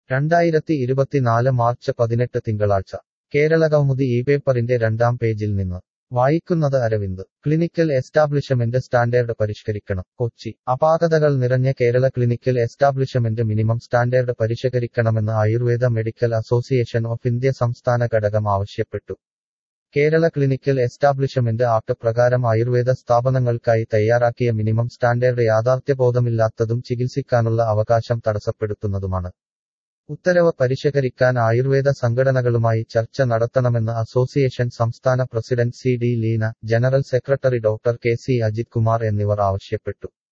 2024 March 18 തിങ്കളാഴ്ച കേരളകൗമുദി പേപ്പറിന്റെ 2-ാം പേജിൽ നിന്ന് വായിക്കുന്നത് അരവിന്ദ്. ക്ലിനിക്കൽ എസ്റ്റാബ്ലിഷമെന്റ് സ്റ്റാൻഡേർഡ് പരിഷ്കരിക്കണം. കൊച്ചി. അപാകതകൾ നിറഞ്ഞ Kerala clinical establishment minimum standard പരിഷ്കരിക്കണമെന്ന് Ayurveda medical association of India സംസ്ഥാന ഘടകം ആവശ്യപ്പെട്ടു. കേരള ക്ലിനിക്കൽ എസ്റ്റാബ്ലിഷമെന്റ് ആക്ട് പ്രകാരം ആയുർവേദ സ്ഥാപനങ്ങൾക്കായി തയ്യാറാക്കിയ മിനിമം സ്റ്റാൻഡേർഡ് യാഥാർത്ഥ്യബോധമില്ലാത്തതും ചികിത്സിക്കാനുള്ള അവകാശം തടസ്സപ്പെടുത്തുന്നതുമാണ്. ഉത്തരവ് പരിഷ്കരിക്കാൻ ആയുർവേദ സംഘടനകളുമായി ചർച്ച നടത്തണമെന്ന് അസോസിയേഷൻ സംസ്ഥാന president C. D. Leena, general secretary doctor K. C. Ajith Kumar എന്നിവർ ആവശ്യപ്പെട്ടു.